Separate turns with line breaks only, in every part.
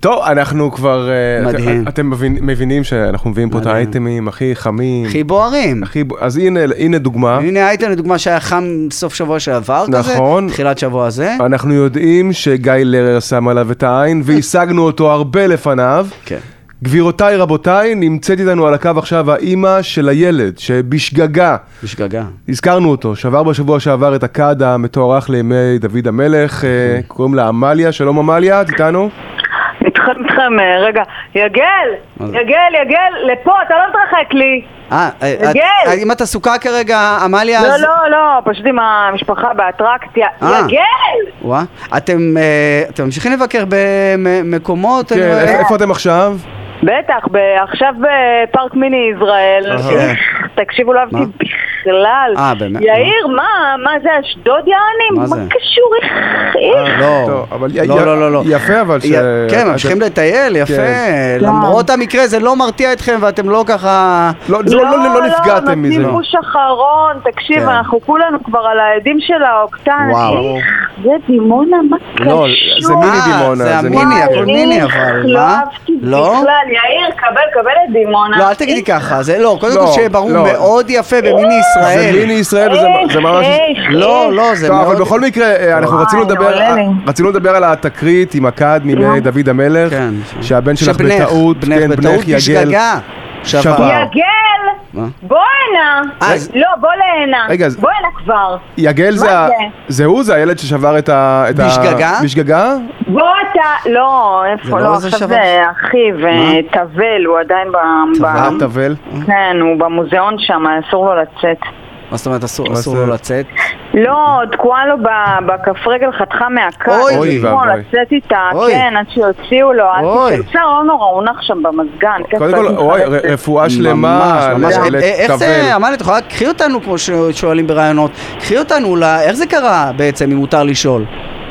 טוב, אנחנו כבר...
מדהים.
אתם מבינים שאנחנו מביאים פה את האייטמים הכי חמים.
הכי בוערים.
אז הנה דוגמה.
הנה האייטם לדוגמה שהיה חם סוף שבוע שעבר כזה.
נכון.
תחילת שבוע הזה.
אנחנו יודעים שגיא לרר שם עליו את העין, והשגנו אותו הרבה לפניו.
כן.
גבירותיי, רבותיי, נמצאת איתנו על הקו עכשיו האימא של הילד, שבשגגה.
בשגגה.
הזכרנו אותו, שבר בשבוע שעבר את הכד המתוארך לימי דוד המלך, קוראים לה אמליה. שלום אמליה, את איתנו?
איתכם, רגע. יגל, לפה, אתה לא מתרחק לי. יגל!
אם אתה סוכה כרגע, אמליה...
לא, פשוט עם המשפחה באטרקציה. יגל!
וואה, אתם ממשיכים לבקר במקומות?
כן, איפה אתם עכשיו?
בטח, עכשיו בפארק מיני ישראל. תקשיבו, לא אהבתי בכלל. יאיר, מה זה אשדוד יענים? מה קשור איך?
לא.
יפה אבל ש...
כן, ממשיכים לטייל, יפה. למרות המקרה זה לא מרתיע אתכם ואתם לא ככה...
לא נפגעתם מזה.
נותנים פוש אחרון, תקשיב, אנחנו כולנו כבר על העדים של האוקטן. זה דימונה, מה קשור?
לא, זה מיני דימונה.
זה המיני, הכל מיני, אבל
לא אהבתי בכלל, יאיר, קבל את דימונה.
לא, אל תגידי ככה, זה לא, קודם כל שברור מאוד יפה במיני ישראל.
זה מיני ישראל וזה ממש...
לא, זה מאוד...
אבל בכל מקרה, אנחנו רצינו לדבר על התקרית עם הכד מימי דוד המלך, שהבן שלך בטעות,
יגל,
שבר.
יגל! בוא הנה! לא, בוא להנה. בוא הנה כבר.
יגל זה הילד ששבר את ה... בשגגה?
בוא אתה... לא, איפה לא, עכשיו זה אחיו, תבל, הוא עדיין
תבל?
כן, הוא במוזיאון שם, אסור לו לצאת.
מה זאת אומרת אסור לו לצאת?
לא, תקועה לו בכף רגל חתכה מהקד.
אוי
ואבוי. לצאת איתה, כן, עד שיוציאו לו. תצא לא נורא, הוא נח שם במזגן.
קודם כל, רפואה שלמה.
איך זה, אמרת, תוכל קחי אותנו, כמו ששואלים ברעיונות, קחי אותנו, איך זה קרה בעצם, אם מותר לשאול?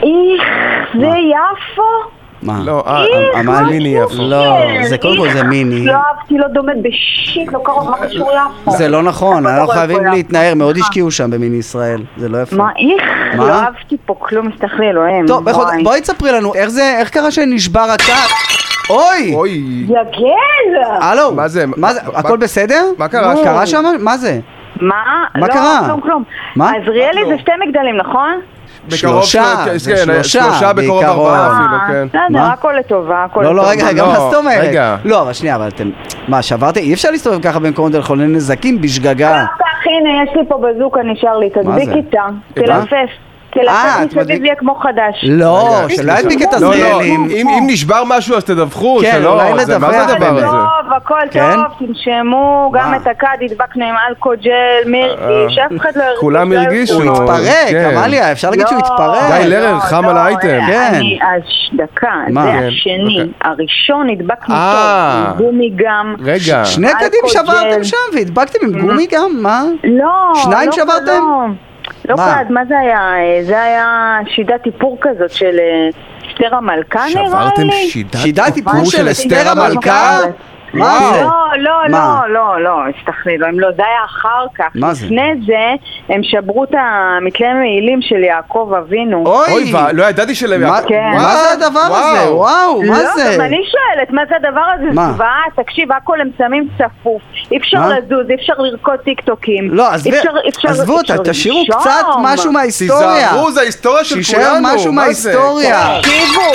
זה יפו?
מה?
לא, מיני יפו.
לא, זה קודם כל זה מיני.
לא אהבתי, לא דומת בשיט, לא קרוב, מה קשור יפו?
זה לא נכון, אנחנו חייבים להתנער, מאוד השקיעו שם במיני ישראל, זה לא יפה.
מה, לא אהבתי פה כלום, מסתכלי אלוהים.
טוב, בואי תספרי לנו, איך קרה שנשבר הכד? אוי!
יגל!
הלו,
מה זה?
הכל בסדר?
מה קרה?
קרה שם? מה זה?
מה
קרה?
כלום. עזריאלי זה 2 מגדלים, נכון?
שלושה בקרוב 4 אפילו, כן.
בסדר, הכל לטובה, הכל
לטובה. לא, רגע, מה זאת אומרת?
רגע.
לא, אבל שנייה, אבל אתם... מה, שברתם? אי אפשר להסתובב ככה במקומות לחולל נזקים בשגגה.
הנה, יש לי פה בזוקה, נשאר לי, תדביק איתה, תלפף. מסביב יהיה כמו חדש.
לא, שלא ידביק את עזריאלים.
אם נשבר משהו אז תדווחו,
כן, אולי לדווח.
מה זה הדבר הזה?
טוב, הכל טוב, תנשמו, גם את הכד הדבקנו עם אלכוג'ל, מירקי, שאף אחד לא הרגיש.
כולם הרגישו.
הוא התפרק, אמליה, אפשר להגיד שהוא התפרק.
גיא לרר, חם על האייטם.
אז דקה, זה השני. הראשון הדבקנו טוב, עם גומי גם.
רגע.
2 קדים שברתם שם והדבקתם עם גומי גם? מה?
לא.
2 שברתם?
לא קד, מה זה היה? זה היה שידת איפור כזאת של אסתר המלכה נראה לי?
שברתם שידת איפור של אסתר המלכה?
מה זה?
לא, הסתכלי, לא, זה היה אחר כך. לפני זה, הם שברו את המקרה מעילים של יעקב אבינו.
אוי, לא ידעתי שלהם יעקב.
מה זה הדבר הזה? וואו, מה זה?
לא, אני שואלת, מה זה הדבר הזה? זוועה, תקשיב, הכל הם שמים צפוף. אי אפשר לזוז, אי אפשר לרקוד טיקטוקים.
לא, עזבו אותה, תשאירו קצת משהו מההיסטוריה.
תיזהרו, זה ההיסטוריה של כולנו.
שישאר משהו מההיסטוריה.
תקשיבו,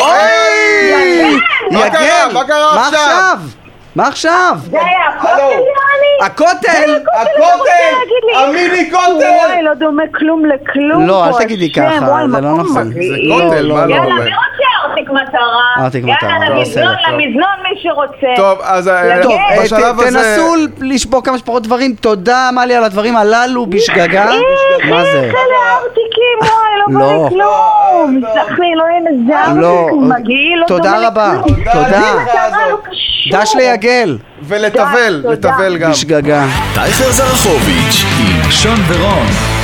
יגל, מה עכשיו? מה עכשיו?
זה היה הכותל,
המיני כותל!
וואי, לא דומה כלום לכלום.
לא, אל תגידי ככה, זה לא נכון.
זה כותל, מה לא
יאללה,
אומר?
מי רוצה ארתיק מטרה? יאללה, למזנון מי שרוצה.
טוב, אז בשלב הזה...
תנסו לשבור כמה שפחות דברים. תודה, אמליה, על הדברים הללו בשגגה. מה זה?
איך לארתיקים, וואי, לא בא לכלום. מסתכלי, לא יהיה נזר, מגעיל, לא דומה לכלום.
תודה רבה, תודה. דש ליגל.
ולטבל גם.
בשגגה.
טייכר זרחוביץ' עם שון ורון.